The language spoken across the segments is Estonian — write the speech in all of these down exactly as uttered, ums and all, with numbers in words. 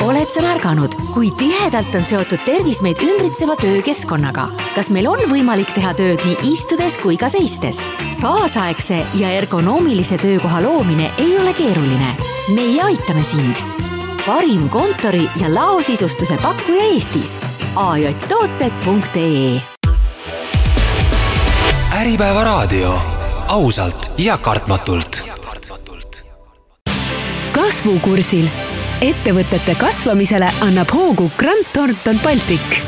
Oled sa märganud, kui tihedalt on seotud tervis meid ümbritseva töökeskkonnaga? Kas meil on võimalik teha tööd nii istudes kui ka seistes? Kaasaegse ja ergonoomilise töökoha loomine ei ole keeruline. Meie aitame sind. Parim kontori ja laosisustuse pakkuja Eestis. a j tooted punkt e e Äripäeva raadio. Ausalt ja kartmatult. Kasvukursil. Ettevõtete kasvamisele annab hoogu Grant Thornton Baltic.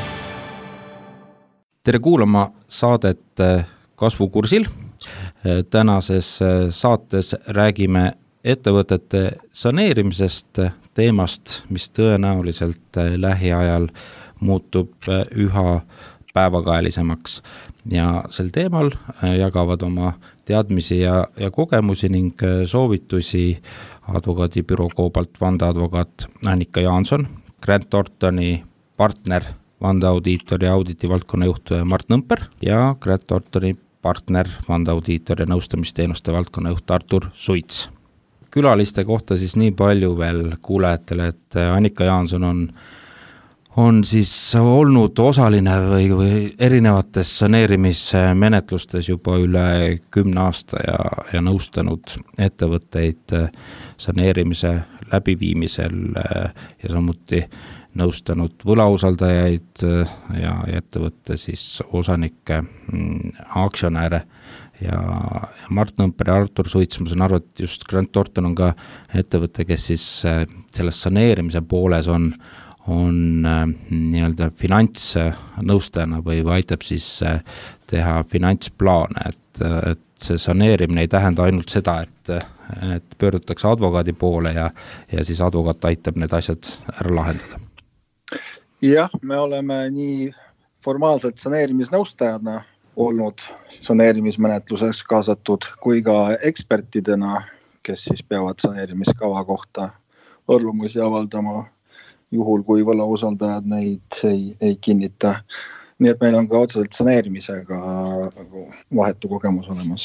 Tere kuulama saadet Kasvukursil. Tänases saates räägime ettevõtete saneerimisest, teemast, mis tõenäoliselt lähiajal muutub üha päevakaelisemaks. Ja sel teemal jagavad oma teadmisi ja, ja kogemusi ning soovitusi advokaadibüroo Cobalt vandeadvokaat Annika Jaanson, Grant Thorntoni partner, vandeaudiitor ja auditi valdkonna juht Mart Nõmper ja Grant Thorntoni partner, vandeaudiitor ja nõustamisteenuste valdkonna juht Artur Suits. Külaliste kohta siis nii palju veel kuulajatele, et Annika Jaanson on on siis olnud osaline või, või erinevates saneerimismenetlustes juba üle kümne aasta ja, ja nõustanud ettevõtteid saneerimise läbiviimisel ja samuti nõustanud võlausaldajaid ja ettevõtte siis osanikke, aktsionäre ja, ja Mart Nõmper ja Artur Suits, ma saan aru, et just Grant Thornton on ka ettevõte, kes siis selles saneerimise pooles on on äh, nii-öelda finantsnõustajana või aitab siis äh, teha finantsplaane, et, et see saneerimine ei tähenda ainult seda, et, et pöördutakse advokaadi poole ja, ja siis advokaat aitab need asjad ära lahendada. Jah, me oleme nii formaalselt saneerimisnõustajana olnud saneerimismenetluses kaasatud kui ka ekspertidena, kes siis peavad saneerimiskava kohta arvamusi avaldama juhul, kui võlausaldajad neid ei, ei kinnita. Nii et meil on ka otseselt saneerimisega vahetu kogemus olemas.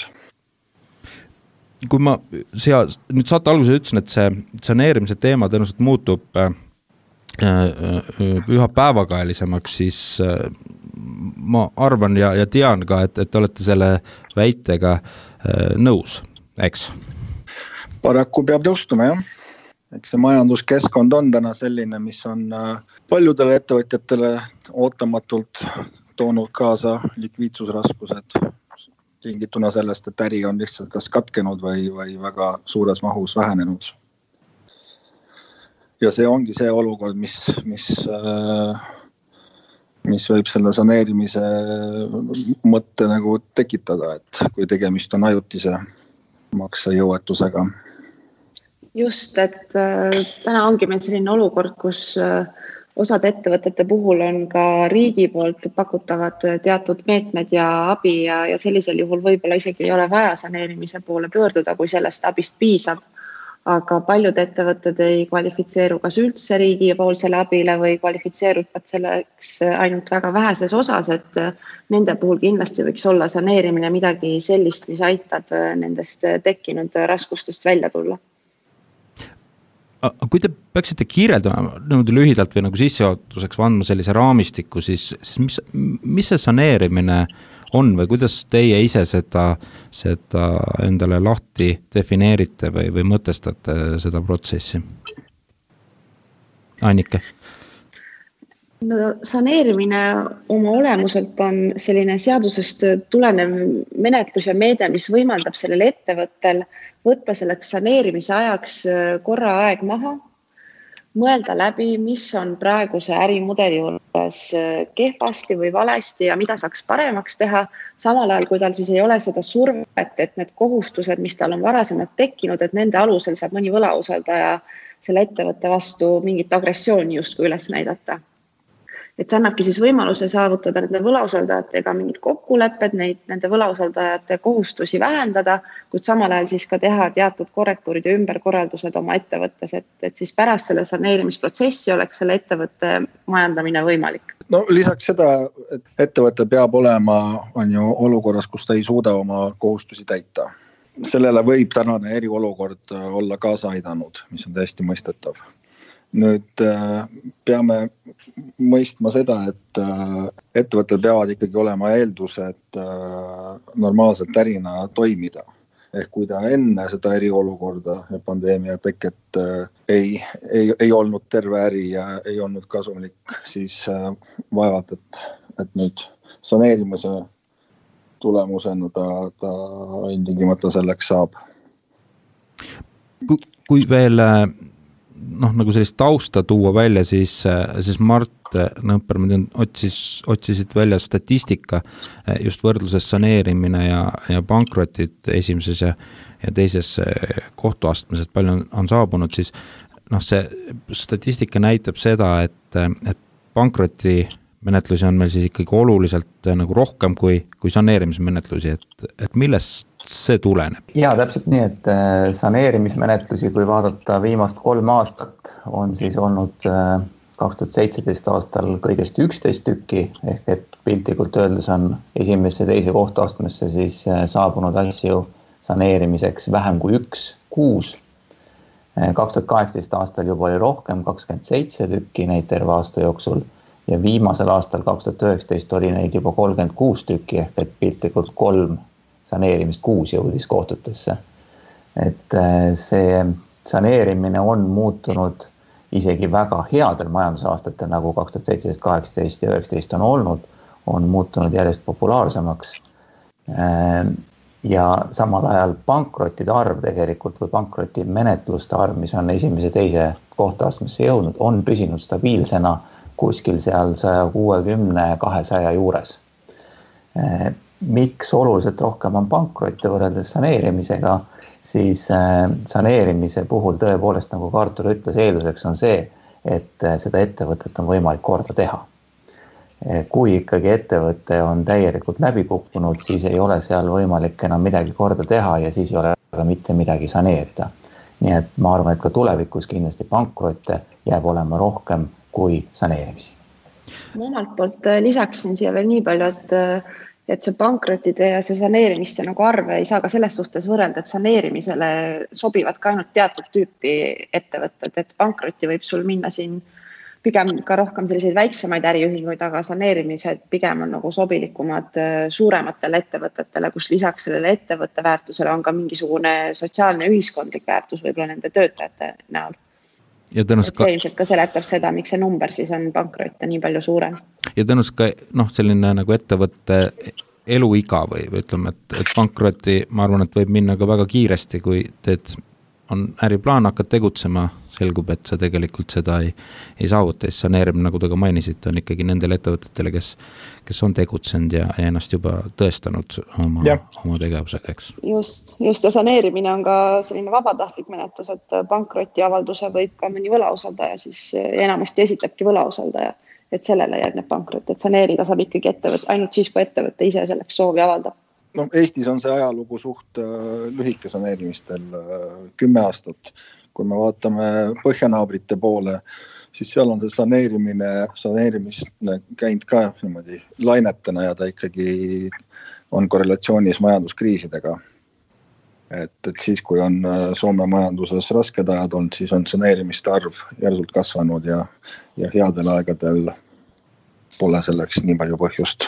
Kui ma siia, nüüd saate alguses ütlesin, et see saneerimise teema tõenäoliselt muutub äh, äh, üha päevakaelisemaks, siis äh, ma arvan ja, ja tean ka, et, et te olete selle väitega äh, nõus, eks? Paraku peab nõustuma, jah. Eks see majanduskeskkond on täna selline, mis on paljudele ettevõtjatele ootamatult toonud kaasa likviidsusraskused tingituna sellest, et äri on lihtsalt kas katkenud või, või väga suures mahus vähenenud. Ja see ongi see olukord, mis, mis, mis võib selle saneerimise mõtte nagu tekitada, et kui tegemist on ajutise maksejõuetusega. Just, et äh, täna ongi meil selline olukord, kus äh, osad ettevõtete puhul on ka riigi poolt pakutavad teatud meetmed ja abi ja, ja sellisel juhul võib-olla isegi ei ole vaja saneerimise poole pöörduda, kui sellest abist piisab. Aga paljud ettevõtted ei kvalifitseeru kas üldse riigi poolsele abile või kvalifitseeruvad selleks ainult väga väheses osas, et nende puhul kindlasti võiks olla saneerimine midagi sellist, mis aitab nendest tekkinud raskustest välja tulla. Kui te peaksite kirjeldama nõude lühidalt või nagu sissejuhatuseks vandma sellise raamistiku, siis, siis mis, mis see saneerimine on või kuidas teie ise seda, seda endale lahti defineerite või, või mõtestate seda protsessi? Annike? No, saneerimine oma olemuselt on selline seadusest tulenev menetlus ja meede, mis võimaldab sellel ettevõttel võtta selleks saneerimise ajaks korra aeg maha, mõelda läbi, mis on praeguse ärimudeli juures kehvasti või valesti ja mida saaks paremaks teha, samal ajal kui tal siis ei ole seda survet, et need kohustused, mis tal on varasemalt tekkinud, et nende alusel saab mõni võlausaldaja selle ettevõtte vastu mingit agressiooni justkui üles näidata. Et see annabki siis võimaluse saavutada nende võlausaldajatega mingid kokkulepped, neid, nende võlausaldajate kohustusi vähendada, kuid samal ajal siis ka teha teatud korrektuurid ja ümberkorraldused oma ettevõttes, et, et siis pärast selle saneerimisprotsessi oleks selle ettevõtte majandamine võimalik. No lisaks seda, et ettevõte peab olema on ju olukorras, kus ta ei suuda oma kohustusi täita. Sellele võib tänane eriolukord olla kaasa aidanud, mis on täiesti mõistetav. nüüd peame mõistma seda, et ettevõttel peavad ikkagi olema eeldused normaalselt ärina toimida. Ehk kui ta enne seda eriolukorda ja pandeemia teket ei, ei, ei olnud terve äri ja ei olnud kasumlik, siis vaevalt, et, et nüüd saneerimise tulemusena ta, ta indigimata selleks saab. Kui, kui veel noh, nagu sellist tausta tuua välja, siis, siis Mart Nõmper, ma tean, otsis, otsisid välja statistika just võrdluses saneerimine ja, ja pankrotid esimeses ja, ja teises kohtuastmes, et palju on, on saabunud, siis noh, see statistika näitab seda, et, et pankroti menetlusi on meil siis ikkagi oluliselt nagu rohkem kui, kui saneerimismenetlusi, et, et millest see tuleneb? Jaa, täpselt nii, et saneerimismenetlusi, kui vaadata viimast kolm aastat, on siis olnud kaks tuhat seitseteist aastal kõigest üksteist tükki, ehk et piltlikult öeldes on esimesse teise kohtuastmesse siis saabunud asju saneerimiseks vähem kui üks kuus. kaks tuhat kaheksateist aastal juba oli rohkem, kakskümmend seitse tükki neid terve aasta jooksul ja viimasel aastal kaks tuhat üheksateist oli neid juba kolmkümmend kuus tükki, ehk et piltlikult kolm saneerimist kuus jõudis kohtutesse. Et see saneerimine on muutunud isegi väga headel majandusaastatel, nagu kaks tuhat seitseteist, kaheksateist ja üheksateist on olnud, on muutunud järjest populaarsemaks. Ja samal ajal pankrotide arv tegelikult või pankroti menetluste arv, mis on esimese teise kohtuastmesse jõudnud, on püsinud stabiilsena kuskil seal sada kuuskümmend kahesaja juures. Miks oluliselt rohkem on pankrotte võrreldes saneerimisega, siis saneerimise puhul tõepoolest, nagu Artur ütles, eelduseks on see, et seda ettevõtet on võimalik korda teha. Kui ikkagi ettevõte on täielikult läbi kukkunud, siis ei ole seal võimalik enam midagi korda teha ja siis ei ole ka mitte midagi saneerida. Nii et ma arvan, et ka tulevikus kindlasti pankrotte jääb olema rohkem kui saneerimisi. Ma omalt poolt lisaksin siia veel nii palju, et et see pankrotide ja see saneerimiste nagu arve ei saa ka selles suhtes võrrelda, et saneerimisele sobivad ka ainult teatud tüüpi ettevõtted, et pankrotti võib sul minna siin pigem ka rohkem selliseid väiksemaid äriühinguid, aga saneerimised pigem on nagu sobilikumad suurematele ettevõtetele, kus lisaks sellele ettevõtte väärtusele on ka mingisugune sotsiaalne ühiskondlik väärtus võib-olla nende töötajate näol. Ja tõenäoliselt ka... see ilmselt ka seletab seda, miks see number siis on pankrotte nii palju suurem. Ja tõenäoliselt ka noh, selline nagu ettevõtte eluiga või, või ütleme, et, et pankroti, ma arvan, et võib minna ka väga kiiresti, kui teed, on äriplaan, hakkad tegutsema, selgub, et sa tegelikult seda ei, ei saavuta. Saneerimine, nagu te ka mainisite, on ikkagi nendele ettevõtetele, kes, kes on tegutsenud ja, ja ennast juba tõestanud oma, oma tegevusega, eks. Just, just ja saneerimine on ka selline vabatahtlik menetlus, et pankrotiavalduse võib ka mõni võlausaldaja, siis enamasti esitabki võlausaldaja, et sellele järgneb pankrot, et saneerida saab ikkagi ettevõtte, ainult siis, kui ettevõtte ise selleks soovi avaldab. No, Eestis on see ajalugu suht lühike saneerimistel kümme aastat. Kui me vaatame põhjanaabrite poole, siis seal on see saneerimine, saneerimist käinud ka niimoodi lainetena ja ta ikkagi on korrelatsioonis majanduskriisidega. Et, et siis, kui on Soome majanduses rasked ajad olnud, siis on saneerimiste arv järsult kasvanud ja, ja headel aegadel pole selleks nii palju põhjust.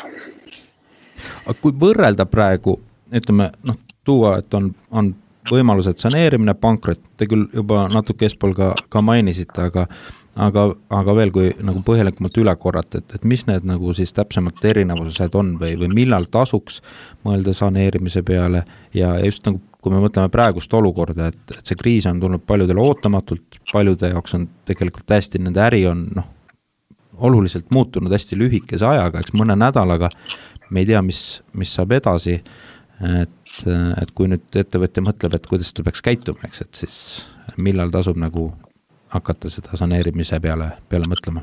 Aga kui võrrelda praegu, ütleme, noh, tuua, et on, on võimalused saneerimine, pankrot, te küll juba natuke eespool ka, ka mainisite, aga, aga, aga veel kui nagu põhjalikumalt üle korrata, et, et mis need nagu siis täpsemalt erinevused on või, või millal tasuks mõelda saneerimise peale ja just nagu, kui me mõtleme praegust olukorda, et, et see kriis on tulnud paljudele ootamatult, paljude jaoks on tegelikult täiesti nende äri on noh, oluliselt muutunud hästi lühikese ajaga, eks mõne nädalaga me ei tea, mis, mis saab edasi, et, et kui nüüd ettevõtja mõtleb, et kuidas ta peaks käituma, eks, et siis millal tasub nagu hakata seda saneerimise peale, peale mõtlema?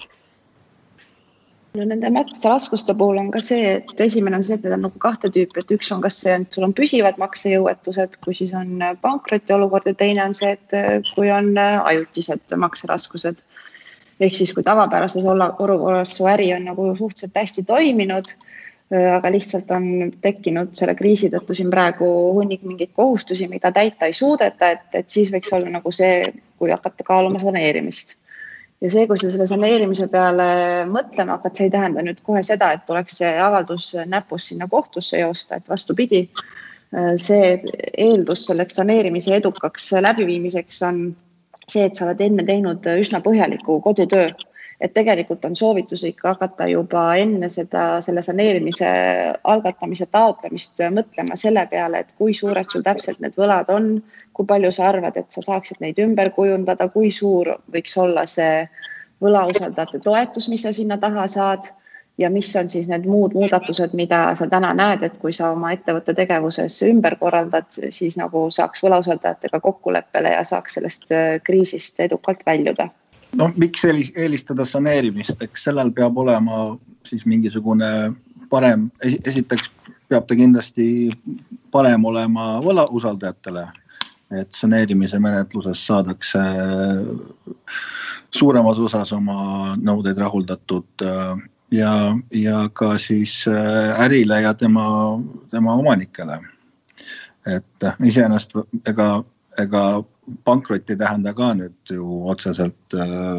No nende makseraskuste puhul on ka see, et esimene on see, et need on nagu kahte tüüpi, et üks on kas see, et sul on püsivad maksejõuetused, kui siis on pankroti olukord ja teine on see, et kui on ajutised makseraskused. Ehk siis, kui tavapärases olukorras su äri on nagu suhteliselt hästi toiminud, aga lihtsalt on tekkinud selle kriisi tõttu siin praegu hunnik mingeid kohustusi, mida täita ei suudeta, et, et siis võiks olla nagu see, kui hakata kaaluma saneerimist. Ja see, kui sa selle saneerimise peale mõtlema hakkad, see ei tähenda nüüd kohe seda, et tuleks see avaldus näpus sinna kohtusse joosta, et vastupidi, see eeldus selleks saneerimise edukaks läbiviimiseks on see, et sa oled enne teinud üsna põhjaliku kodutöö. Et tegelikult on soovitus ikka hakata juba enne seda, selle saneerimise algatamise taotlemist mõtlema selle peale, et kui suured sul täpselt need võlad on, kui palju sa arvad, et sa saaksid neid ümber kujundada, kui suur võiks olla see võlausaldajate toetus, mis sa sinna taha saad ja mis on siis need muud muudatused, mida sa täna näed, et kui sa oma ettevõtte tegevuses ümber korraldad, siis nagu saaks võlausaldajatega kokkuleppele ja saaks sellest kriisist edukalt väljuda. No, miks eelistada saneerimist? Eks sellel peab olema siis mingisugune parem, esiteks peab ta kindlasti parem olema võlausaldajatele, et saneerimise menetluses saadakse suuremas osas oma nõudeid rahuldatud ja, ja ka siis ärile ja tema, tema omanikele. Et iseenesest ega, ega pankrot ei tähenda ka nüüd ju otseselt,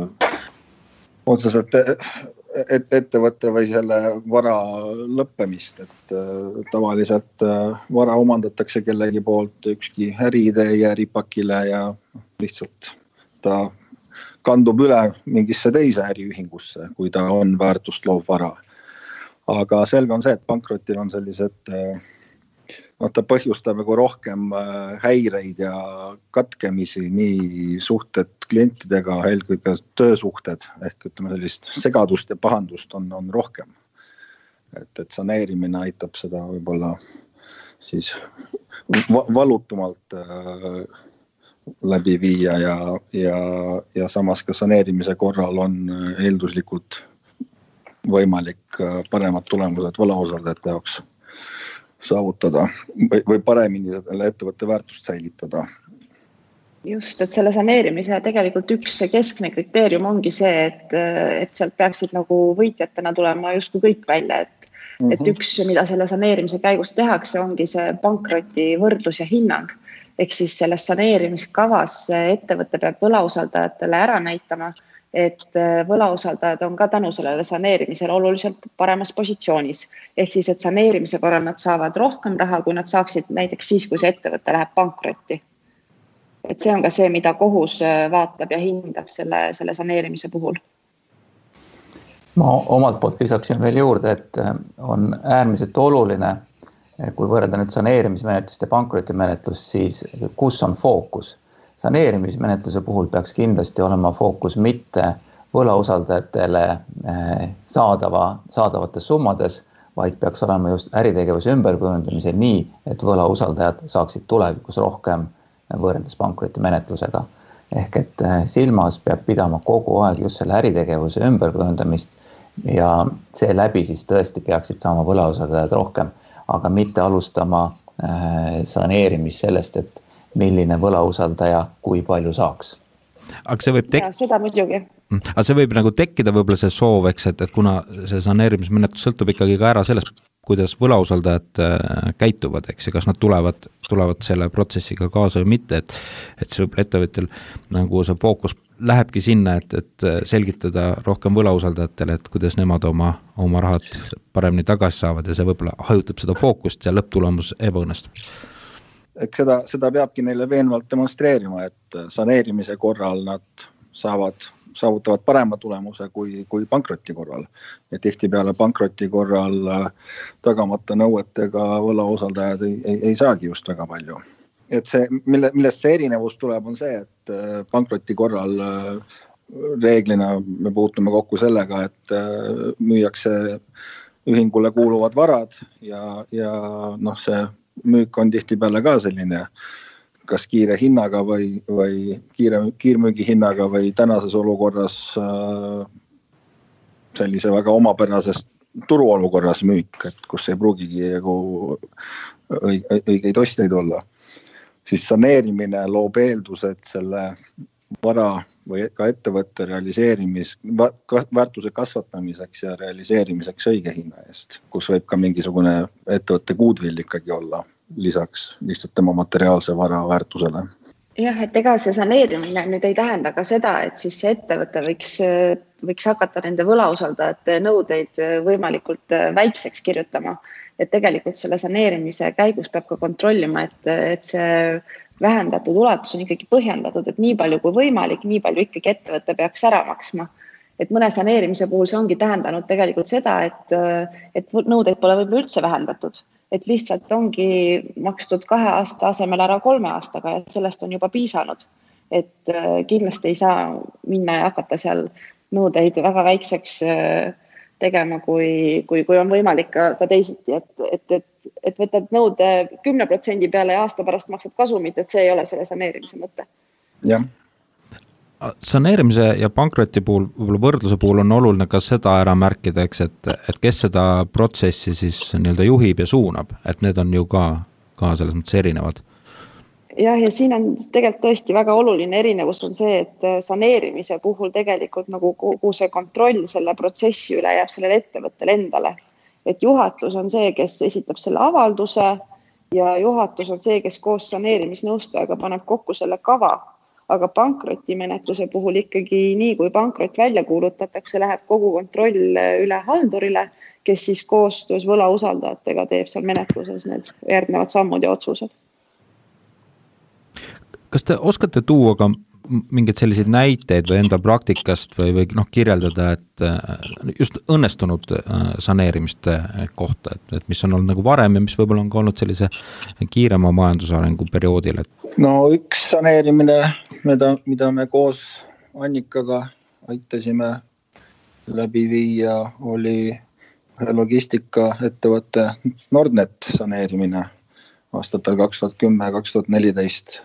otseselt et, ettevõtte või selle vara lõppemist, et tavaliselt vara omandatakse kellegi poolt, ükski äriidee ei jää ripakile ja lihtsalt ta kandub üle mingisse teise äriühingusse, kui ta on väärtust loov vara. Aga selge on see, et pankrotil on sellised no, ta põhjustab nagu rohkem häireid ja katkemisi, nii suhted klientidega, eelkõige töösuhted, ehk ütleme sellist segadust ja pahandust on, on rohkem. Et, et saneerimine aitab seda võib-olla siis valutumalt äh, läbi viia ja, ja, ja samas ka saneerimise korral on eelduslikult võimalik paremad tulemused võlausaldajate jaoks saavutada või, või paremini ettevõtte väärtust säilitada. Just, et selle saneerimise tegelikult üks keskne kriteerium ongi see, et, et sealt peaksid nagu võitjatena tulema justkui kõik välja, et, mm-hmm. et üks, mida selle saneerimise käigus tehakse, ongi see pankroti võrdlus ja hinnang. Ehk siis selles saneerimiskavas ettevõte peab võlausaldajatele ära näitama, et võlausaldajad on ka tänu sellele saneerimisele oluliselt paremas positsioonis. Ehk siis, et saneerimise korral nad saavad rohkem raha, kui nad saaksid näiteks siis, kui see ettevõte läheb pankrotti. Et see on ka see, mida kohus vaatab ja hindab selle, selle saneerimise puhul. Ma omalt poolt lisaksin veel juurde, et on äärmiselt oluline, kui võrrelda nüüd saneerimismenetlust ja pankrotimenetlust, siis kus on fookus? Saneerimismenetluse puhul peaks kindlasti olema fookus mitte võlausaldajatele saadava, saadavates summades, vaid peaks olema just äritegevuse ümberkujundamise nii, et võlausaldajad saaksid tulevikus rohkem võrreldes pankrotimenetlusega. Ehk et silmas peab pidama kogu aeg just selle äritegevuse ümberkujundamist ja see läbi siis tõesti peaksid saama võlausaldajad rohkem, aga mitte alustama saneerimist sellest, et milline võlausaldaja kui palju saaks. Aga see võib tek- ja, seda muidugi. Aga see võib nagu tekkida võib-olla see soov, eks, et, et kuna see saneerimismenetlus sõltub ikkagi ka ära sellest, kuidas võlausaldajad käituvad, eks, ja kas nad tulevad, tulevad selle protsessiga kaasa või mitte, et, et see võib ettevõtjal nagu see fookus lähebki sinna, et, et selgitada rohkem võlausaldajatele, et kuidas nemad oma, oma rahad paremini tagasi saavad ja see võib-olla hajutab seda fookust ja lõpptulemus ebaõnnestub. Eks seda, seda peabki neile veenvalt demonstreerima, et saneerimise korral nad saavad, saavutavad parema tulemuse kui, kui pankroti korral. Ja tihti peale pankroti korral tagamata nõuetega võlausaldajad ei, ei, ei saagi just väga palju. Et see, mille, millest see erinevus tuleb, on see, et pankroti korral reeglina me puutume kokku sellega, et müüakse ühingule kuuluvad varad ja, ja noh, see müük on tihti peale ka selline kas kiire hinnaga või, või kiire, kiirmüügi hinnaga või tänases olukorras sellise väga omapärases turuolukorras müük, et kus ei pruugigi õigeid ostjaid olla. Siis saneerimine loob eeldus, et selle vara või ka ettevõtte realiseerimis, väärtuse kasvatamiseks ja realiseerimiseks õige hinna eest, kus võib ka mingisugune ettevõtte goodwill ikkagi olla lisaks lihtsalt tema materiaalse vara väärtusele. Jah, et ega see saneerimine nüüd ei tähenda ka seda, et siis see ettevõte võiks, võiks hakata nende võlausaldajate nõudeid võimalikult väikseks kirjutama. Et tegelikult selle saneerimise käigus peab ka kontrollima, et, et see vähendatud ulatus on ikkagi põhjendatud, et nii palju kui võimalik, nii palju ikkagi ettevõte peaks ära maksma. Et mõne saneerimise puhul see ongi tähendanud tegelikult seda, et, et nõudeid pole võib-olla üldse vähendatud. Et lihtsalt ongi makstud kahe aasta asemel ära kolme aastaga ja sellest on juba piisanud. Et kindlasti ei saa minna ja hakata seal nõudeid väga väikseks tegema, kui, kui, kui on võimalik ka, ka teisiti, et, et, et, et võtad nõude kümne protsendi peale ja aasta pärast maksad kasumit, et see ei ole selle saneerimise mõte. Jah. Saneerimise ja pankroti puhul, võib-olla võrdluse puhul on oluline ka seda ära märkida, eks, et, et kes seda protsessi siis nii-öelda juhib ja suunab, et need on ju ka, ka selles mõttes erinevad. Jah, ja siin on tegelikult tõesti väga oluline erinevus on see, et saneerimise puhul tegelikult nagu kogu see kontroll selle protsessi üle jääb sellele ettevõttele endale. Et juhatus on see, kes esitab selle avalduse ja juhatus on see, kes koos saneerimisnõustajaga paneb kokku selle kava. Aga pankrotimenetluse puhul ikkagi nii, kui pankrot välja kuulutatakse, läheb kogu kontroll üle haldurile, kes siis koostöös võlausaldajatega teeb seal menetluses need järgnevad sammud ja otsused. Kas te oskate tuua ka mingeid selliseid näiteid või enda praktikast või, või noh, kirjeldada, et just õnnestunud saneerimiste kohta, et, et mis on olnud nagu varem ja mis võib-olla on ka olnud sellise kiirema majandusarengu perioodil? Et... No üks saneerimine, mida, mida me koos Annikaga aitasime läbi viia, oli logistika ettevõtte Nordnet saneerimine aastatel kaks tuhat kümme kaks tuhat neliteist.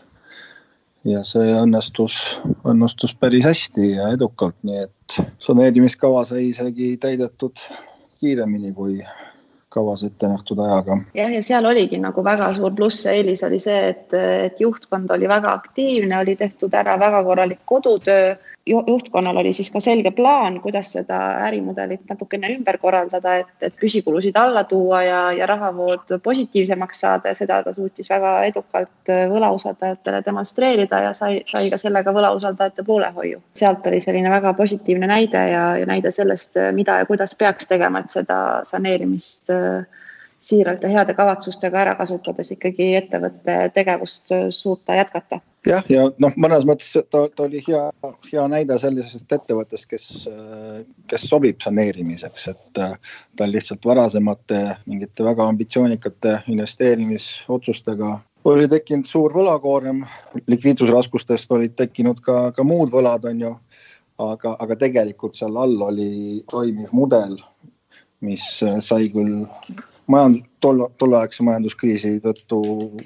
Ja see õnnestus, õnnestus päris hästi ja edukalt, nii et saneerimiskava sai isegi täidetud kiiremini kui kavas ette nähtud ajaga. Ja, ja seal oligi nagu väga suur pluss eelis oli see, et, et juhtkond oli väga aktiivne, oli tehtud ära väga korralik kodutöö. Juhtkonnal oli siis ka selge plaan, kuidas seda ärimudelit natukene ümber korraldada, et, et püsikulusid alla tuua ja, ja rahavood positiivsemaks saada ja seda ta suutis väga edukalt võlausaldajatele demonstreerida ja sai, sai ka sellega võlausaldajate poolehoiu. Sealt oli selline väga positiivne näide ja, ja näide sellest, mida ja kuidas peaks tegema, et seda saneerimist siiralt ja heade kavatsustega ära kasutades ikkagi ettevõtte tegevust suuta jätkata. Jah, ja noh, mõnes mõttes ta, ta oli hea, hea näide sellisest ettevõttest, kes, kes sobib saneerimiseks, et ta lihtsalt varasemate mingite väga ambitsioonikate investeerimisotsustega oli tekkinud suur võlakoorem, likviidsusraskustest olid tekkinud ka, ka muud võlad, on ju, aga, aga tegelikult seal all oli toimiv mudel, mis sai küll majand, tol, tolleaegse majanduskriisi tõttu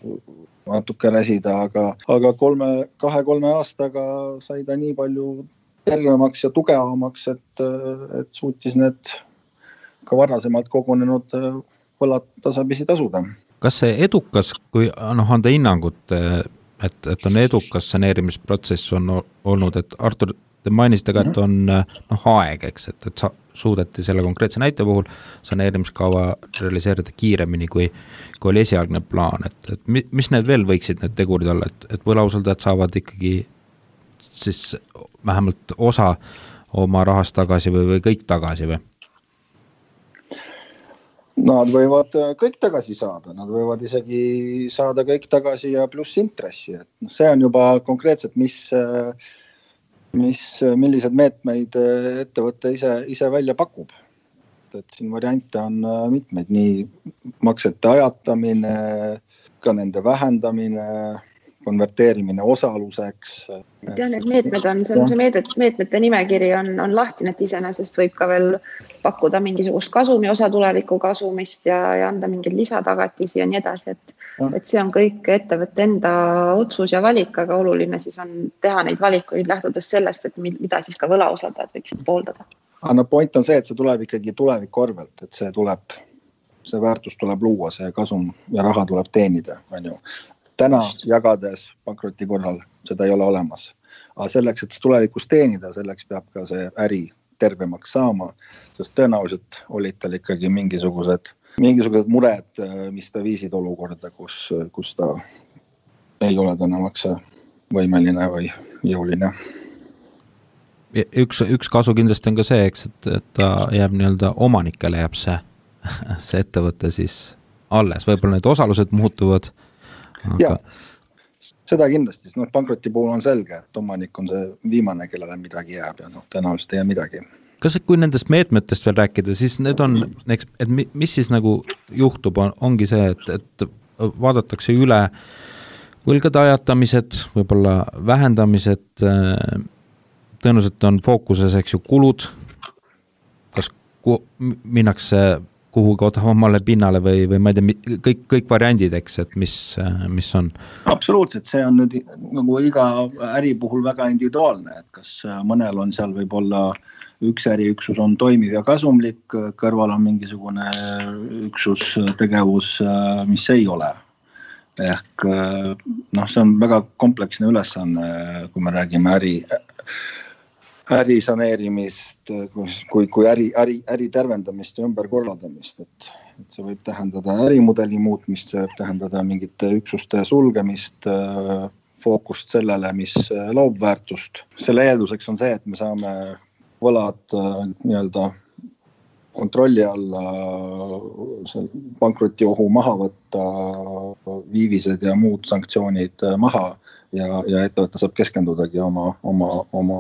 natuke räsida, aga, aga kolme, kahe-kolme aastaga sai ta nii palju tervemaks ja tugevamaks, et, et suutis need ka varasemalt kogunenud võlad tasapisi tasuda. Kas see edukas, kui noh, anda hinnangut, et, et on edukas saneerimisprotsess on olnud, et Artur, te mainisite ka, et on noh, aeg, eks, et, et sa, suudeti selle konkreetse näite puhul saneerimiskava realiseerida kiiremini, kui, kui oli esialgne plaan. Et, et mis need veel võiksid need tegurid olla, et, et võlausaldajad saavad ikkagi siis vähemalt osa oma rahast tagasi või, või kõik tagasi või? Nad võivad kõik tagasi saada, nad võivad isegi saada kõik tagasi ja pluss intressi. Et see on juba konkreetselt, mis mis, millised meetmeid ettevõte ise, ise välja pakub. Et siin variante on mitmeid, nii maksete ajatamine, ka nende vähendamine, konverteerimine osaluseks. Ja need meetmed on, see, see meetmed, meetmete nimekiri on, on lahtine, et iseenesest võib ka veel pakkuda mingisugust kasumi, osa tuleviku kasumist ja, ja anda mingeid lisatagatisi ja nii edasi, et, et see on kõik ettevõtte enda otsus ja valik, aga oluline siis on teha neid valikuid lähtudes sellest, et mida siis ka võlausaldajad võiksid pooldada. Aga point on see, et see tuleb ikkagi tuleviku arvelt, et see tuleb, see väärtus tuleb luua, see kasum ja raha tuleb teenida, on ju. Täna jagades pankroti korral seda ei ole olemas. aga selleks, et tulevikus teenida, selleks peab ka see äri tervemaks saama, sest tõenäoliselt olid tal ikkagi mingisugused, mingisugused mured, mis ta viisid olukorda, kus, kus ta ei ole täna makse võimeline või jõuline. Üks, üks kasu kindlasti on ka see, eks, et, et ta jääb nii-öelda omanikele jääb see, see ettevõte siis alles. Võib-olla need osalused muutuvad. Aga... Ja, seda kindlasti. No, pankroti puhul on selge, et omanik on see viimane, kellele midagi jääb ja no, tõenäoliselt ei jää midagi. Kas kui nendest meetmetest veel rääkida, siis need on, eks, et mis siis nagu juhtub, on, ongi see, et, et vaadatakse üle võlgade ajatamised, võib-olla vähendamised, tõenäoliselt on fookuses, eks ju, kulud, kas ku, minnakse kuhugi odavamale pinnale või, või ma ei tea, kõik, kõik variandid, eks, et mis, mis on? Absoluutselt, see on nüüd nagu iga äri puhul väga individuaalne, et kas mõnel on seal võib-olla üks äriüksus on toimiv ja kasumlik, kõrval on mingisugune üksus tegevus, mis ei ole. Ehk noh, see on väga kompleksne ülesanne, kui me räägime äri, äri saneerimist, kui, kui äri, äri, äri tervendamist ja ümberkorraldamist. Et, et see võib tähendada ärimudeli muutmist, see võib tähendada mingite üksuste sulgemist, fookust sellele, mis loob väärtust. Selle eelduseks on see, et me saame võlad nii-öelda kontrolli alla, pankroti ohu maha võtta, viivised ja muud sanktsioonid maha ja, ja ettevõte saab keskendudagi oma, oma, oma,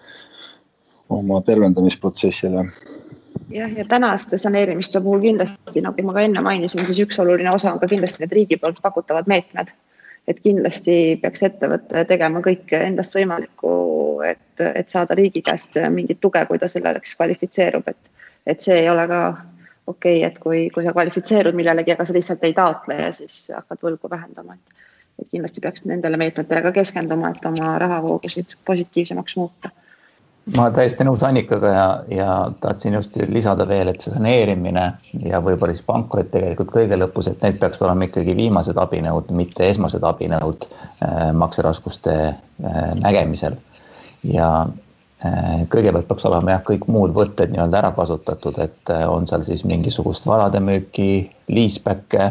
oma tervendamisprotsessile. Jah, ja tänaste saneerimiste puhul kindlasti, nagu ma ka enne mainisin, siis üks oluline osa on ka kindlasti need riigi poolt pakutavad meetmed. Et kindlasti peaks ettevõtte tegema kõik endast võimalikku, et, et saada riigi käest mingit tuge, kui ta selleks kvalifitseerub, et et see ei ole ka okei, et kui, kui sa kvalifitseerud millelegi, aga sa lihtsalt ei taotle ja siis hakkad võlgu vähendama. Et, et kindlasti peaks nendele meetmetele ka keskenduma, et oma rahavoogusid positiivsemaks muuta. Ma täiesti nõus Annikaga ja, ja tahtsin just lisada veel, et see saneerimine ja võib-olla siis pankrot tegelikult kõige lõpus, et need peaks olema ikkagi viimased abinõud, mitte esmased abinõud äh, makseraskuste äh, nägemisel. Ja kõigepealt peaks olema jah, kõik muud võtted nii-öelda ära kasutatud, et on seal siis mingisugust varade müüki, liispäkke,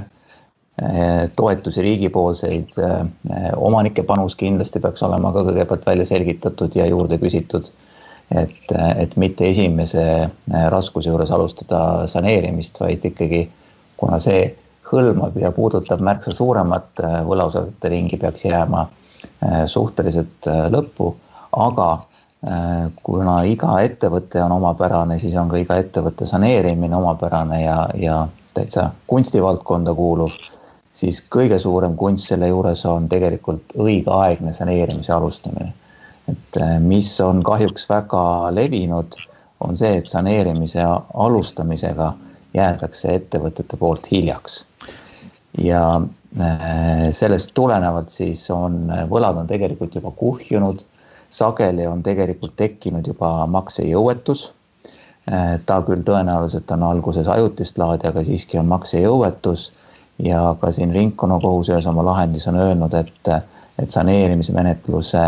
toetusi riigipoolseid, omanike panus kindlasti peaks olema ka kõigepealt välja selgitatud ja juurde küsitud, et, et mitte esimese raskuse juures alustada saneerimist, vaid ikkagi, kuna see hõlmab ja puudutab märksa suuremat võlausaldajate ringi, peaks jääma suhteliselt lõppu, aga kuna iga ettevõte on omapärane, siis on ka iga ettevõtte saneerimine omapärane ja, ja täitsa kunstivaldkonda kuuluv, siis kõige suurem kunst selle juures on tegelikult õigeaegne saneerimise alustamine. Et mis on kahjuks väga levinud, on see, et saneerimise alustamisega jäädakse ettevõtete poolt hiljaks. Ja sellest tulenevalt siis on, võlad on tegelikult juba kuhjunud, sageli on tegelikult tekkinud juba maksejõuetus. Ta küll tõenäoliselt on alguses ajutist laadi, aga siiski on maksejõuetus ja ka siin ringkonnakohus ühes oma lahendis on öelnud, et, et saneerimismenetluse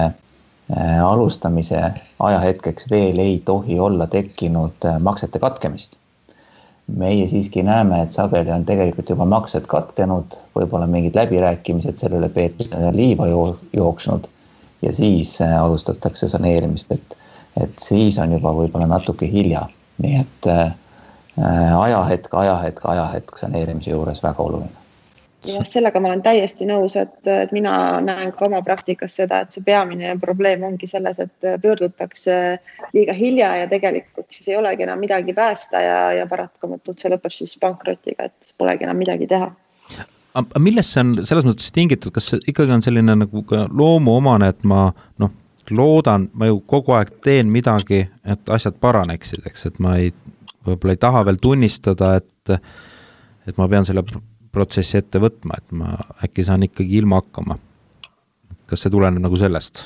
alustamise ajahetkeks veel ei tohi olla tekkinud maksete katkemist. Meie siiski näeme, et sageli on tegelikult juba maksed katkenud, võib-olla mingid läbirääkimised sellele peetud liiva jooksnud ja siis alustatakse saneerimist, et, et siis on juba võib-olla natuke hilja. Nii et äh, ajahetk, ajahetk, ajahetk saneerimise juures väga oluline. Ja sellega ma olen täiesti nõus, et, et mina näen ka oma praktikas seda, et see peamine probleem ongi selles, et pöördutakse liiga hilja ja tegelikult siis ei olegi enam midagi päästa ja, ja paratkamatult see lõpeb siis pankrotiga, et polegi enam midagi teha. Aga millest see on selles mõttes tingitud, kas see ikkagi on selline nagu loomuomane, et ma noh, loodan, ma ju kogu aeg teen midagi, et asjad paraneksid, eks, et ma ei, võib-olla ei taha veel tunnistada, et, et ma pean selle protsessi ette võtma, et ma äkki saan ikkagi ilma hakkama. Kas see tuleneb nagu sellest?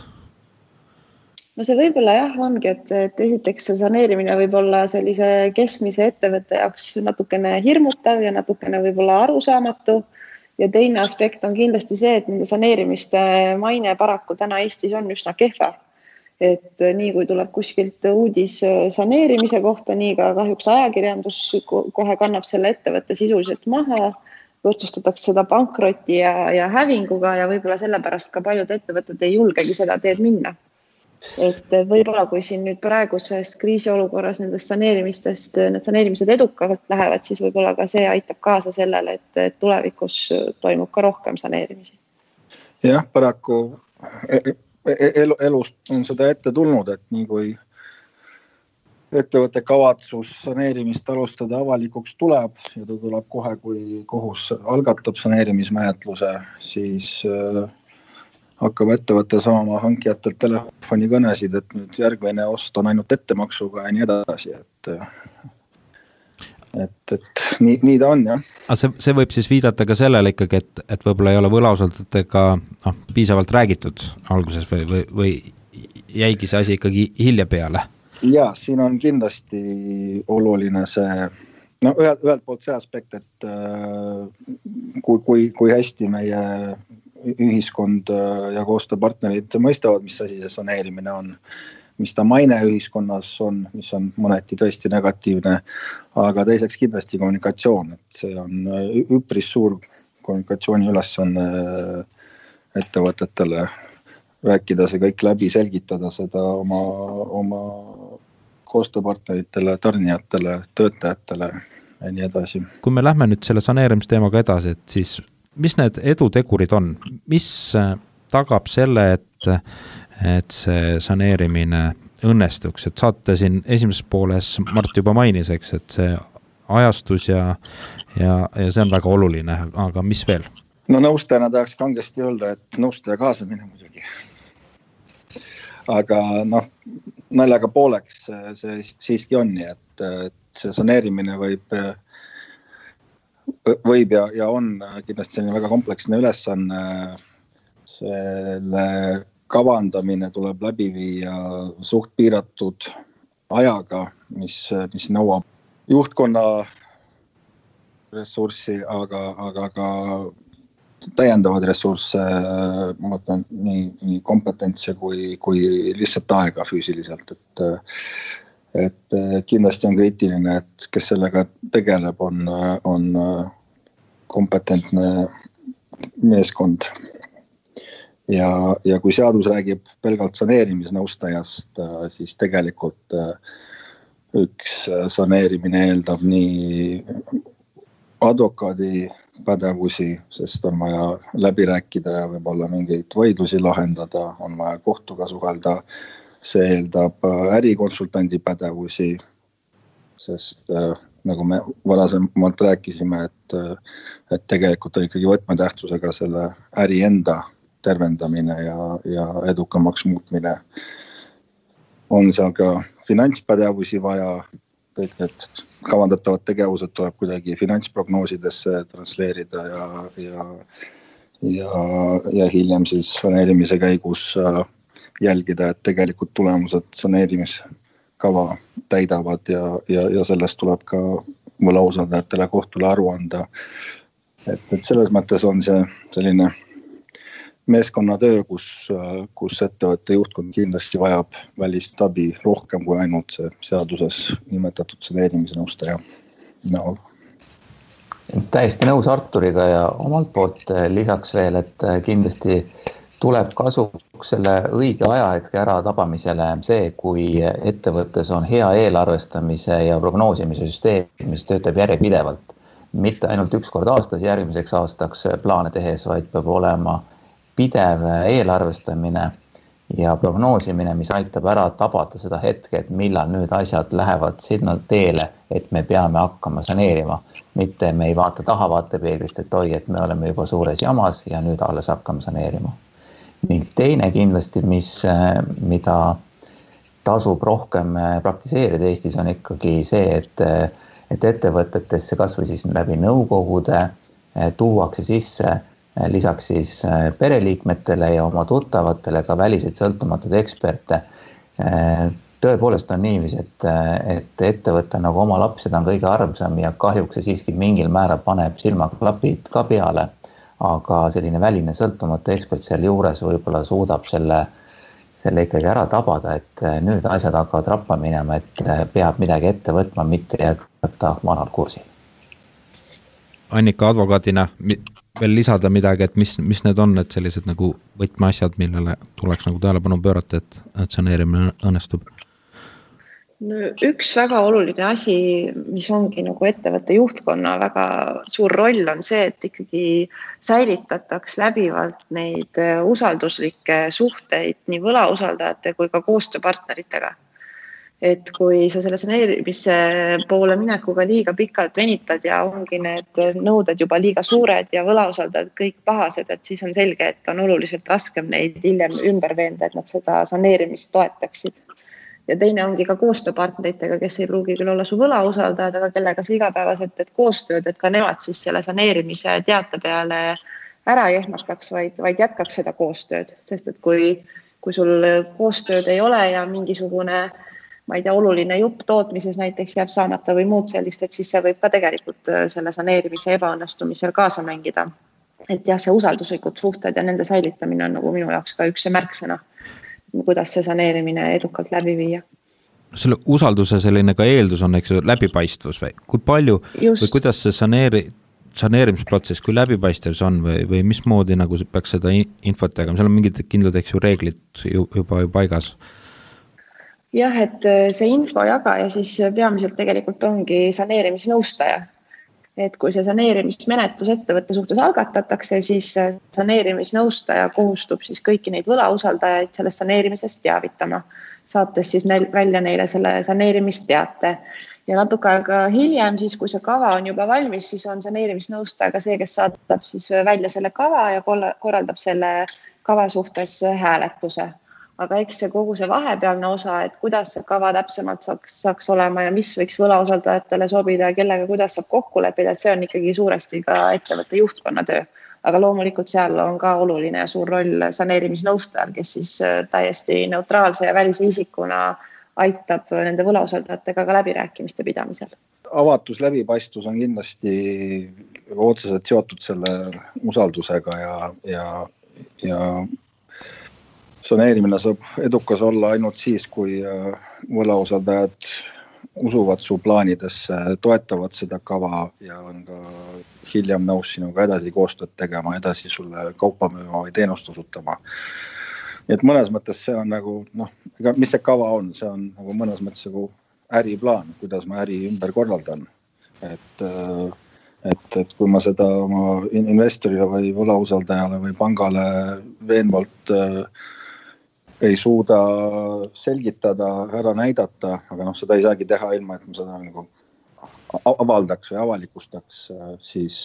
No see võib-olla jah ongi, et, et esiteks see saneerimine võib olla sellise keskmise ettevõtte jaoks natukene hirmutav ja natukene võib-olla arusaamatu. Ja teine aspekt on kindlasti see, et nende saneerimiste maine paraku täna Eestis on üsna kehva. et nii kui tuleb kuskilt uudis saneerimise kohta, nii ka kahjuks ajakirjandus kohe kannab selle ettevõtte sisuliselt maha, otsustatakse seda pankroti ja, ja hävinguga ja võib-olla sellepärast ka paljud ettevõtted ei julgegi seda teed minna. Et võib-olla kui siin nüüd praeguses kriisiolukorras nendest saneerimistest, need saneerimised edukalt lähevad, siis võib-olla ka see aitab kaasa sellele, et tulevikus toimub ka rohkem saneerimisi. Jah, paraku elu, elust on seda ette tulnud, et nii kui ettevõtte kavatsus saneerimist alustada avalikuks tuleb ja ta tuleb kohe, kui kohus algatab saneerimismenetluse, siis hakkab ettevõtte saama hankijatelt telefonikõnesid, et nüüd järgmine ost on ainult ettemaksuga ja nii edasi, et, et, et nii, nii ta on, jah. See, see võib siis viidata ka sellele ikkagi, et, et võib-olla ei ole võlausaldajatega no, piisavalt räägitud alguses või, või, või jäigi see asi ikkagi hilja peale? Ja, siin on kindlasti oluline see, no ühelt, ühelt poolt see aspekt, et kui, kui, kui hästi meie ühiskond ja koostööpartnerid mõistavad, mis asi see saneerimine on, mis ta maine ühiskonnas on, mis on mõneti tõesti negatiivne, aga teiseks kindlasti kommunikatsioon, et see on üpris suur kommunikatsiooni ülesanne ettevõtetele, rääkida see kõik läbi, selgitada seda oma, oma koostööpartneritele, tarnijatele, töötajatele ja nii edasi. Kui me lähme nüüd selle saneerimisteemaga edasi, et siis mis need edutegurid on? Mis tagab selle, et, et see saneerimine õnnestuks? Et saate siin esimeses pooles Mart juba mainiseks, et see ajastus ja, ja, ja see on väga oluline, aga mis veel? No nõustajana tahaks kangesti öelda, et nõustaja kaasamine muidugi. Aga noh, naljaga pooleks see siiski on nii, et, et see saneerimine võib võib ja, ja on kindlasti selline väga kompleksne ülesanne. Selle kavandamine tuleb läbi viia suht piiratud ajaga, mis, mis nõuab juhtkonna ressurssi, aga, aga ka täiendavad ressursse, ma mõtlen nii, nii kompetentse kui, kui lihtsalt aega füüsiliselt, et et kindlasti on kriitiline, et kes sellega tegeleb, on, on kompetentne meeskond. Ja, ja kui seadus räägib pelgalt saneerimisnõustajast, siis tegelikult üks saneerimine eeldab nii advokaadi pädevusi, sest on vaja läbi rääkida ja võib-olla mingeid vaidlusi lahendada, on vaja kohtuga suhelda. See eeldab ärikonsultandi pädevusi, sest äh, nagu me varasemalt rääkisime, et, et tegelikult on ikkagi võtmetähtsusega selle äri enda tervendamine ja, ja edukamaks muutmine. On seal ka finantspädevusi vaja, kõik need kavandatavad tegevused tuleb kuidagi finantsprognoosidesse transleerida ja, ja, ja, ja hiljem siis saneerimise käigus äh, jälgida, et tegelikult tulemused saneerimiskava täidavad ja, ja, ja sellest tuleb ka võlausaldajatele kohtule aru anda. Et, et selles mõttes on see selline meeskonnatöö, kus, kus ettevõtte juhtkond kindlasti vajab välist abi rohkem kui ainult see seaduses nimetatud saneerimise nõustaja näol. Täiesti nõus Arturiga ja omalt poolt lisaks veel, et kindlasti tuleb kasuks selle õige ajahetke ära tabamisele see, kui ettevõttes on hea eelarvestamise ja prognoosimise süsteem, mis töötab järjepidevalt. Mitte ainult üks kord aastas järgmiseks aastaks plaane tehes, vaid peab olema pidev eelarvestamine ja prognoosimine, mis aitab ära tabata seda hetke, et millal nüüd asjad lähevad sinna teele, et me peame hakkama saneerima. Mitte me ei vaata taha vaatepeeglist, et oi, et me oleme juba suures jamas ja nüüd alles hakkame saneerima. Ning teine kindlasti, mis, mida tasub rohkem praktiseerida Eestis, on ikkagi see, et, et ettevõtetesse kas või siis läbi nõukogude tuuakse sisse lisaks siis pereliikmetele ja oma tuttavatele ka väliseid sõltumatud eksperte. Tõepoolest on niiviisi, et, et ettevõte nagu oma lapsed on kõige armsam ja kahjuks see siiski mingil määral paneb silmaklapid ka peale. Aga selline väline sõltumatu ekspert seal juures võib-olla suudab selle, selle ikkagi ära tabada, et nüüd asjad hakkavad rappa minema, et peab midagi ette võtma, mitte jätkata vanal kursil. Annika advokaadina veel lisada midagi, et mis, mis need on, et sellised nagu võtmeasjad, millele tuleks nagu tähelepanu pöörata, et, et saneerimine õnnestub? No, üks väga oluline asi, mis ongi nagu ettevõtte juhtkonna väga suur roll, on see, et ikkagi säilitataks läbivalt neid usalduslikke suhteid nii võlausaldajate kui ka koostööpartneritega. Et kui sa selle saneerimise poole minekuga liiga pikalt venitad ja ongi need nõuded juba liiga suured ja võlausaldajad kõik pahased, et siis on selge, et on oluliselt raskem neid hiljem ümber veenda, et nad seda saneerimist toetaksid. Ja teine ongi ka koostööpartneritega, kes ei pruugi küll olla su võlausaldajad, aga kellega sa igapäevaselt teed koostööd, et ka nemad siis selle saneerimise teate peale ära ei ehmataks, vaid, vaid jätkaks seda koostööd. Sest et kui, kui sul koostööd ei ole ja mingisugune, ma ei tea, oluline jupp tootmises näiteks jääb saamata või muud sellist, et siis see võib ka tegelikult selle saneerimise ebaõnnestumisel kaasa mängida. Et jah, see usalduslikud suhted ja nende säilitamine on nagu minu jaoks ka üks märksõna, kuidas see saneerimine edukalt läbi viia. Selle usalduse selline ka eeldus on, eks ju, läbipaistvus või kui palju Just. või kuidas see saneeri, saneerimisprotsess, kui läbipaistev see on või, või mismoodi nagu peaks seda infot tegema, seal on mingid kindlad, eks ju, reeglid juba ju paigas. Jah, et see info jagaja siis peamiselt tegelikult ongi saneerimisnõustaja. Et kui see saneerimismenetlus ettevõtte suhtes algatatakse, siis saneerimisnõustaja kohustub siis kõiki neid võlausaldajaid sellest saneerimisest teavitama, saates siis neil, välja neile selle saneerimisteate. Ja natuke aega hiljem, siis kui see kava on juba valmis, siis on saneerimisnõustaja ka see, kes saadab siis välja selle kava ja korraldab selle kava suhtes hääletuse. Aga eks see kogu see vahepealne osa, et kuidas see kava täpsemalt saaks, saaks olema ja mis võiks võlausaldajatele sobida ja kellega kuidas saab kokku leppida, et see on ikkagi suuresti ka ettevõtte juhtkonna töö. Aga loomulikult seal on ka oluline ja suur roll saneerimisnõustajal, kes siis täiesti neutraalse ja välise isikuna aitab nende võlausaldajatega ka läbirääkimiste pidamisel. Avatus, läbipaistvus on kindlasti otseselt seotud selle usaldusega ja, ja, ja saneerimine saab edukas olla ainult siis, kui võlausaldajad usuvad su plaanidesse, toetavad seda kava ja on ka hiljem nõus sinuga edasi koostööd tegema, edasi sulle kaupa müüma või teenust osutama. Et mõnes mõttes see on nagu, noh, mis see kava on, see on nagu mõnes mõttes nagu äriplaan, kuidas ma äri ümber korraldan. Et, et, et kui ma seda oma investorile või võlausaldajale või pangale veenvalt ei suuda selgitada, ära näidata, aga noh, seda ei saagi teha ilma, et ma seda nagu avaldaks või avalikustaks, siis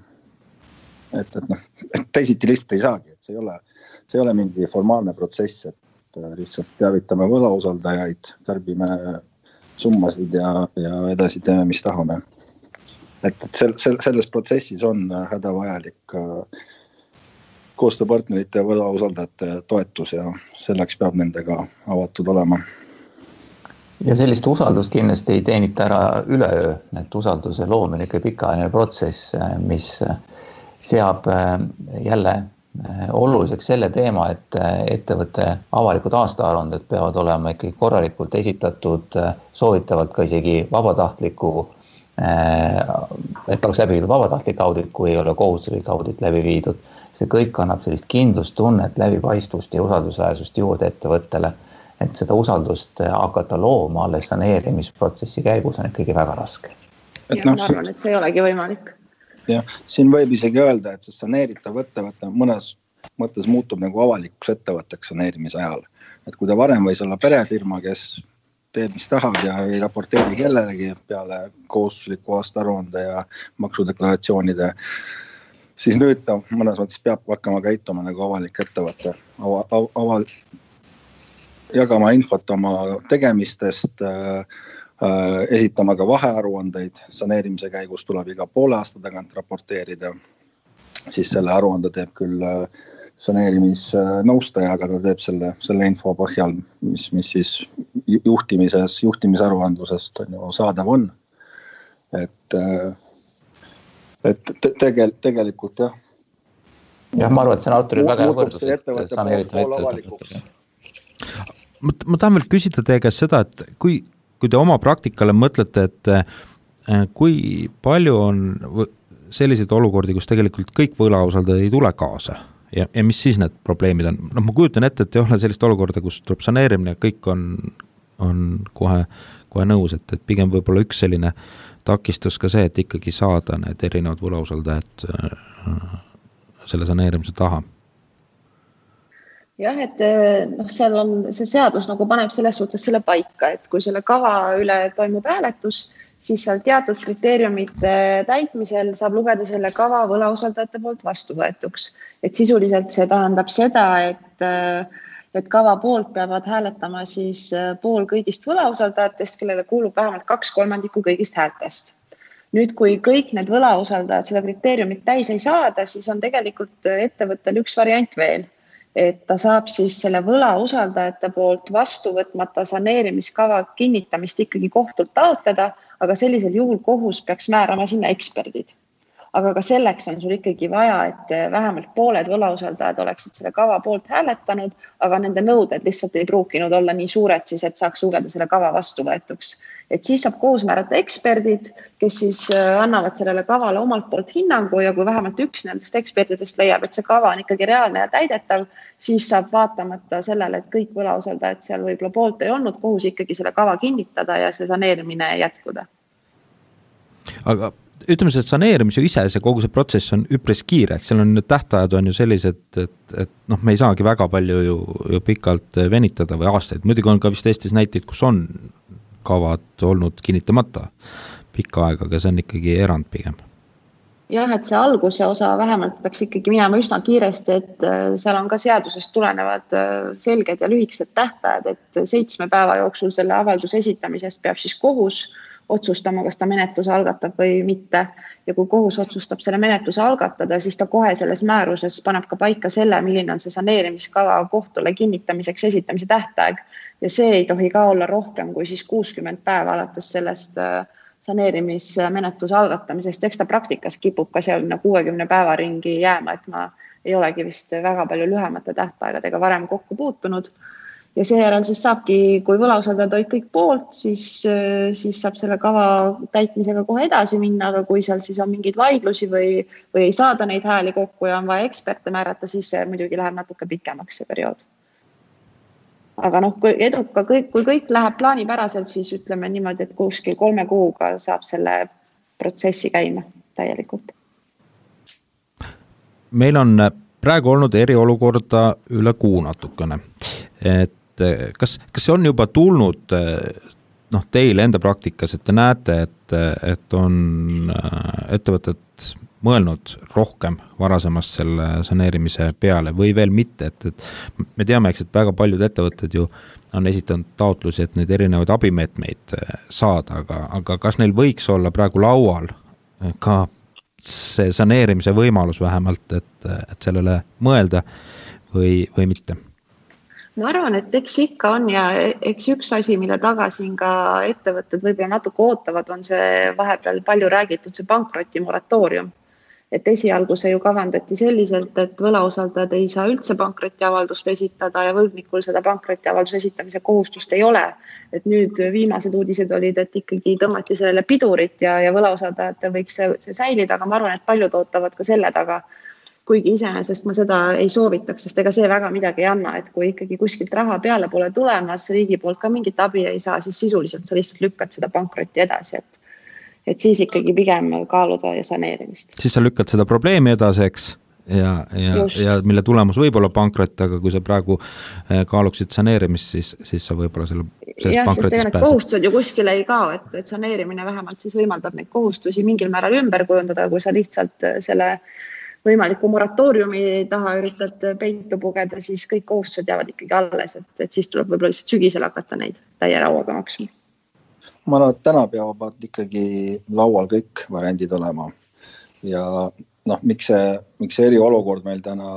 et, et, noh, et teisiti lihtsalt ei saagi. Et see, ei ole, see ei ole mingi formaalne protsess, et lihtsalt teavitame võlausaldajaid, tarbime summasid ja, ja edasi teeme, mis tahame. Et, et sel, sel, selles protsessis on hädavajalik koostööpartnerite ja võlausaldajate toetus ja selleks peab nendega avatud olema. Ja sellist usaldust kindlasti ei teenita ära üleöö, et usalduse loomine ikka pikaajaline protsess, mis seab jälle oluliseks selle teema, et ettevõtte avalikud aastaaruanded peavad olema ikkagi korralikult esitatud, soovitavalt ka isegi vabatahtliku, et oleks läbi viidud vabatahtlik audit, kui ei ole kohustuslik audit läbi viidud. See kõik annab sellist kindlustunnet, läbipaistvust ja usaldusväärsust juurde ettevõttele, et seda usaldust hakata looma alles saneerimisprotsessi käigus on ikkagi väga raske. Ja no, ma arvan, et see ei olegi võimalik. Ja, siin võib isegi öelda, et see saneeritav ettevõte mõnes mõttes muutub nagu avalikuks ettevõtteks saneerimise ajal. Et kui ta varem võis olla perefirma, kes teeb, mis tahab ja ei raporteeri kellelegi peale kohustusliku aastaaruande ja maksudeklaratsioonide, siis nüüd ta mõnes mõttes peab hakkama käituma nagu avalik ettevõte, ava, ava, jagama infot oma tegemistest, äh, esitama ka vahearuandeid, saneerimise käigus tuleb iga poole aasta tagant raporteerida, siis selle aruande teeb küll saneerimisnõustaja, aga ta teeb selle, selle info põhjal, mis, mis siis juhtimises, juhtimisaruandlusest on ju saadav on. Et Et tegel, tegelikult jah. Jah, ma arvan, et see on autorid väga võrdus. Ettevõtte pool avalikuks. ma, ma tahan veel küsida teie käest seda, et kui, kui te oma praktikale mõtlete, et kui palju on selliseid olukordi, kus tegelikult kõik võlausaldajad ei tule kaasa ja, ja mis siis need probleemid on? No, ma kujutan ette, et ei ole sellist olukorda, kus tuleb saneerimine ja kõik on, on kohe, kohe nõus, et, et pigem võib-olla üks selline takistus ka see, et ikkagi saada need erinevad võlausaldajad selle saneerimise taha. Jah, et noh, seal on see seadus nagu paneb selles suhtes selle paika, et kui selle kava üle toimub hääletus, siis seal teatud kriteeriumite täitmisel saab lugeda selle kava võlausaldajate poolt vastuvõetuks. Et sisuliselt see tähendab seda, et, et kava poolt peavad hääletama siis pool kõigist võlausaldajatest, kellele kuulub vähemalt kaks kolmandikku kõigist häältest. Nüüd, kui kõik need võlausaldajad seda kriteeriumit täis ei saada, siis on tegelikult ettevõttel üks variant veel, et ta saab siis selle võlausaldajate poolt vastu võtmata saneerimiskava kinnitamist ikkagi kohtult taotleda, aga sellisel juhul kohus peaks määrama sinna eksperdid. Aga ka selleks on sul ikkagi vaja, et vähemalt pooled võlausaldajad oleksid selle kava poolt hääletanud, aga nende nõuded lihtsalt ei pruukinud olla nii suured, siis et saaks lugeda selle kava vastuvõetuks. Et siis saab kohus määrata eksperdid, kes siis annavad sellele kavale omalt poolt hinnangu ja kui vähemalt üks nendest eksperdidest leiab, et see kava on ikkagi reaalne ja täidetav, siis saab vaatamata sellele, et kõik võlausaldajad seal võib-olla poolt ei olnud, kohus ikkagi selle kava kinnitada ja see saneerimine jätkuda. Aga ütleme, see saneerimise ise, see kogu see protsess on üpris kiire, seal on need tähtajad on ju sellised, et, et noh, me ei saagi väga palju ju, ju pikalt venitada või aastaid. Muidugi on ka vist Eestis näiteid, kus on kavad olnud kinnitamata pikka aega, aga see on ikkagi erand pigem. Jah, et see alguse osa vähemalt peaks ikkagi minema üsna kiiresti, et seal on ka seadusest tulenevad selged ja lühikesed tähtajad, et seitsme päeva jooksul selle avalduse esitamisest peab siis kohus otsustama, kas ta menetluse algatab või mitte. Ja kui kohus otsustab selle menetluse algatada, siis ta kohe selles määruses paneb ka paika selle, milline on see saneerimiskava kohtule kinnitamiseks esitamise tähtaeg. Ja see ei tohi ka olla rohkem kui siis kuuskümmend päeva alates sellest saneerimismenetluse algatamisest. Eks ta praktikas kipub ka seal kuuekümne päeva ringi jääma, et ma ei olegi vist väga palju lühemate tähtaegadega varem kokku puutunud. Ja seejärel siis saabki, kui võlausaldajad olid kõik poolt, siis, siis saab selle kava täitmisega kohe edasi minna, aga kui seal siis on mingeid vaidlusi või, või ei saada neid hääli kokku ja on vaja eksperte määrata, siis see muidugi läheb natuke pikemaks see periood. Aga noh, kui, eduka, kõik, kui kõik läheb plaanipäraselt, siis ütleme niimoodi, et kuskil kolme kuuga saab selle protsessi käima täielikult. Meil on praegu olnud eriolukorda üle kuu natukene, et Kas, kas on juba tulnud noh, teile enda praktikas, et te näete, et, et on ettevõtted mõelnud rohkem varasemast selle saneerimise peale või veel mitte, et, et me teame, eks, et väga paljud ettevõtted ju on esitanud taotlusi, et neid erinevaid abimeetmeid saada, aga, aga kas neil võiks olla praegu laual ka see saneerimise võimalus vähemalt, et, et sellele mõelda või, või mitte? Ma arvan, et eks ikka on ja eks üks asi, mille taga siin ka ettevõtted võib-olla natuke ootavad, on see vahepeal palju räägitud see pankroti moratoorium. Et esialgu see ju kavandati selliselt, et võlausaldajad ei saa üldse pankrotiavaldust esitada ja võlgnikul seda pankrotiavalduse esitamise kohustust ei ole. Et nüüd viimased uudised olid, et ikkagi tõmmati sellele pidurit ja, ja võlausaldajate võiks see, see säilida, aga ma arvan, et paljud ootavad ka selle taga. Kuigi iseenesest ma seda ei soovitaks, sest ega see väga midagi ei anna, et kui ikkagi kuskilt raha peale pole tulemas, riigi poolt ka mingit abi ei saa, siis sisuliselt sa lihtsalt lükkad seda pankrotti edasi, et, et siis ikkagi pigem kaaluda ja saneerimist. Siis sa lükkad seda probleemi edasi, eks, ja, ja, ja mille tulemus võib olla pankrott, aga kui sa praegu kaaluksid saneerimist, siis, siis sa võib-olla selle, sellest jah, pankrotist pääsed. Jah, kohustused ju kuskile ei kao, et, et saneerimine vähemalt siis võimaldab neid kohustusi mingil määral ümber kujundada, kui sa lihtsalt selle võimaliku moratooriumi taha üritad peitu pugeda, siis kõik kohustused jäävad ikkagi alles, et, et siis tuleb võib-olla lihtsalt sügisel hakata neid täie rauaga maksma. Ma arvan, et täna peavad ikkagi laual kõik variandid olema. Ja noh, miks see, miks see eriolukord meil täna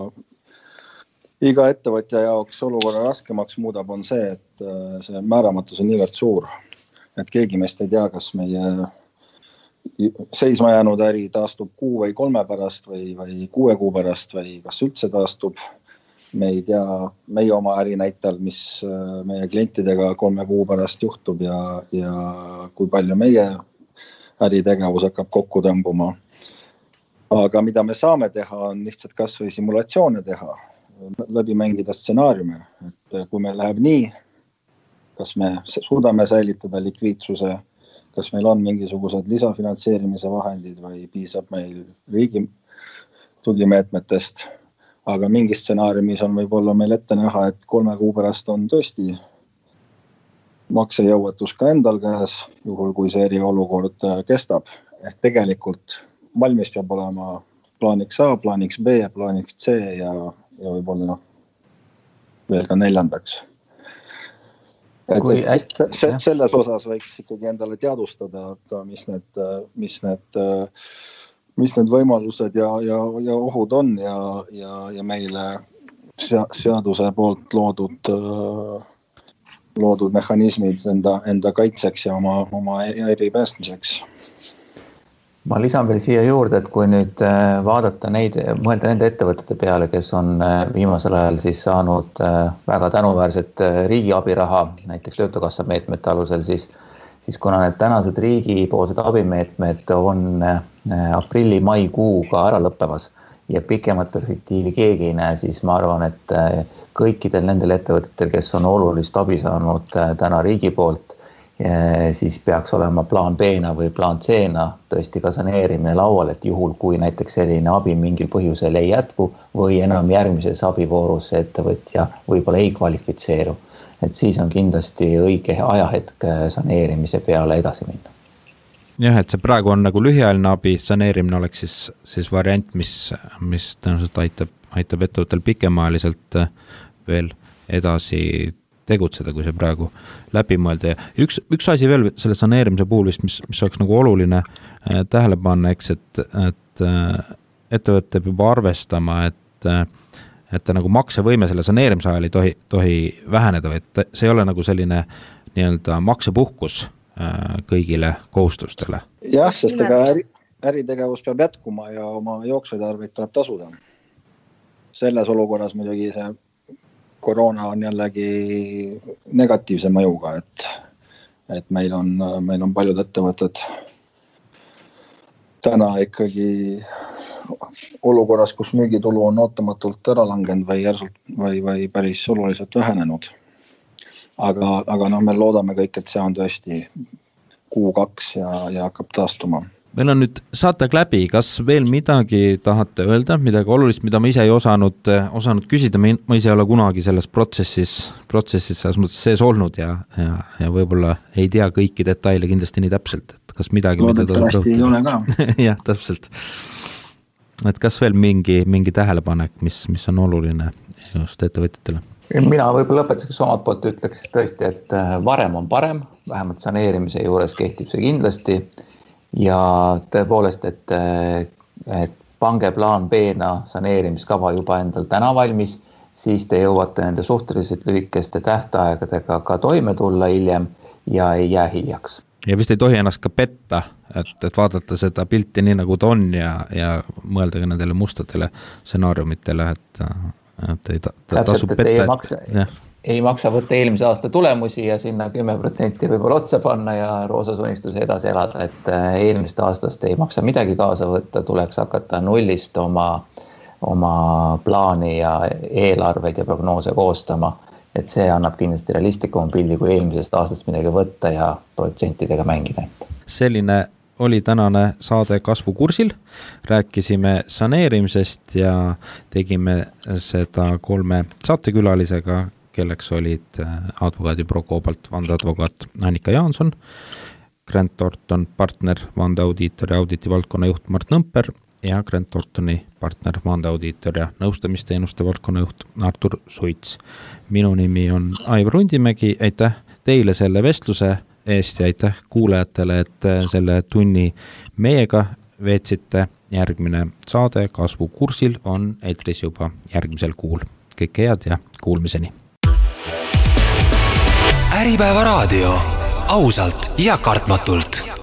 iga ettevõtja jaoks olukorra raskemaks muudab, on see, et see määramatus on niivõrd suur. Et keegi meist ei tea, kas meie seisma jäänud äri taastub kuu või kolme pärast või, või kuue kuu pärast või kas üldse taastub. me ei tea meie oma äri näitel, mis meie klientidega kolme kuu pärast juhtub ja, ja kui palju meie äritegevus hakkab kokku tõmbuma. Aga mida me saame teha, on lihtsalt kas või simulatsioone teha, läbi mängida stsenaariume. Et kui meil läheb nii, kas me suudame säilitada likviidsuse, kas meil on mingisugused lisafinantseerimise vahendid või piisab meil riigi tugimeetmetest. Aga mingi stsenaariumis on võib-olla meil ette näha, et kolme kuu pärast on tõesti maksejõuetus ka endal käes, juhul kui see eriolukord kestab. Ehk tegelikult valmis peab olema plaaniks A, plaaniks B, plaaniks C ja, ja võib-olla no, veel ka neljandaks. Et, et, et selles osas võiks ikkagi endale teadustada, ka mis need, mis need, mis need võimalused ja, ja, ja ohud on ja, ja, ja meile seaduse poolt loodud, loodud mehhanismid enda, enda kaitseks ja oma, oma eri päästmiseks. Ma lisan veel siia juurde, et kui nüüd vaadata neid, mõelda nende ettevõtete peale, kes on viimasel ajal siis saanud väga tänuväärset riigi abiraha, näiteks töötukassa meetmete alusel, siis, siis kuna need tänased riigipoolsed abimeetmed on aprilli-mai kuuga ära lõppemas ja pikemat perspektiivi keegi ei näe, siis ma arvan, et kõikidel nendel ettevõtetel, kes on olulist abi saanud täna riigi poolt, siis peaks olema plaan B-na või plaan C-na tõesti ka saneerimine laual, et juhul kui näiteks selline abi mingil põhjusel ei jätku või enam järgmises abivoorus see ettevõtja võib-olla ei kvalifitseeru, et siis on kindlasti õige ajahetk saneerimise peale edasi minna. Jah, et see praegu on nagu lühiajaline abi, saneerimine oleks siis, siis variant, mis, mis tõenäoliselt aitab, aitab ettevõttel pikemaajaliselt veel edasi tegutseda, kui see praegu läbi mõelda. Ja üks, üks asi veel selle saneerimise puhul, mis, mis oleks nagu oluline äh, tähele panna, eks, et, et äh, ettevõte peab arvestama, et, äh, et ta nagu maksevõime selle saneerimise ajal ei tohi, tohi väheneda, või see ei ole nagu selline nii-öelda maksepuhkus äh, kõigile kohustustele. Jah, sest ega äri, äritegevus peab jätkuma ja oma jooksvaid arveid tuleb tasuda. Selles olukorras muidugi see koroona on jällegi negatiivse mõjuga, et, et meil on, meil on paljud ettevõtted täna ikkagi olukorras, kus müügitulu on ootamatult ära langenud või, järsult, või, või päris oluliselt vähenenud. Aga, aga no, me loodame kõik, et see on tõesti kuu kaks ja, ja hakkab taastuma. Meil on nüüd saatag läbi, kas veel midagi tahate öelda, midagi olulist, mida ma ise ei osanud, osanud küsida, ma ise ei ole kunagi selles protsessis, protsessis selles mõttes sees olnud ja, ja, ja võib-olla ei tea kõiki detaile kindlasti nii täpselt, et kas midagi... Loodetavasti ei ole ka. Jah, täpselt. Et kas veel mingi, mingi tähelepanek, mis, mis on oluline just ettevõtjatele? Mina võib-olla lõpetuseks omalt poolt ütleks tõesti, et varem on parem, vähemalt saneerimise juures kehtib see kindlasti. Ja tõepoolest, et, et pange plaan B-na saneerimiskava juba endal täna valmis, siis te jõuate nende suhteliselt lühikeste tähtaegadega ka toime tulla hiljem ja ei jää hiljaks. Ja vist ei tohi ennast ka petta, et, et vaadata seda pilti nii nagu ta on ja, ja mõelda ka nendele mustadele stsenaariumitele, et, et ei ta, ta Täpselt, tasub petta. Ei maksa, ei maksa võtta eelmise aasta tulemusi ja sinna kümme protsenti võib-olla otsa panna ja roosas unistuse edasi elada, et eelmist aastast ei maksa midagi kaasa võtta, tuleks hakata nullist oma, oma plaani ja eelarveid ja prognoose koostama, et see annab kindlasti realistlikuma pildi kui eelmisest aastast midagi võtta ja protsentidega mängida. Selline oli tänane saade Kasvukursil, rääkisime saneerimisest ja tegime seda kolme saatekülalisega, kelleks olid advokaadi ProCobalt vandeadvokaat Annika Jaanson, Grant Thornton partner vandeaudiitor ja auditi valdkonna juht Mart Nõmper ja Grant Thorntoni partner vandeaudiitor ja nõustamisteenuste valdkonna juht Artur Suits. Minu nimi on Aivar Rundimägi, aitäh teile selle vestluse eest ja aitäh kuulajatele, et selle tunni meiega veetsite. Järgmine saade Kasvukursil on eetris juba järgmisel kuul. Kõike head ja kuulmiseni! Äripäeva raadio. Ausalt ja kartmatult.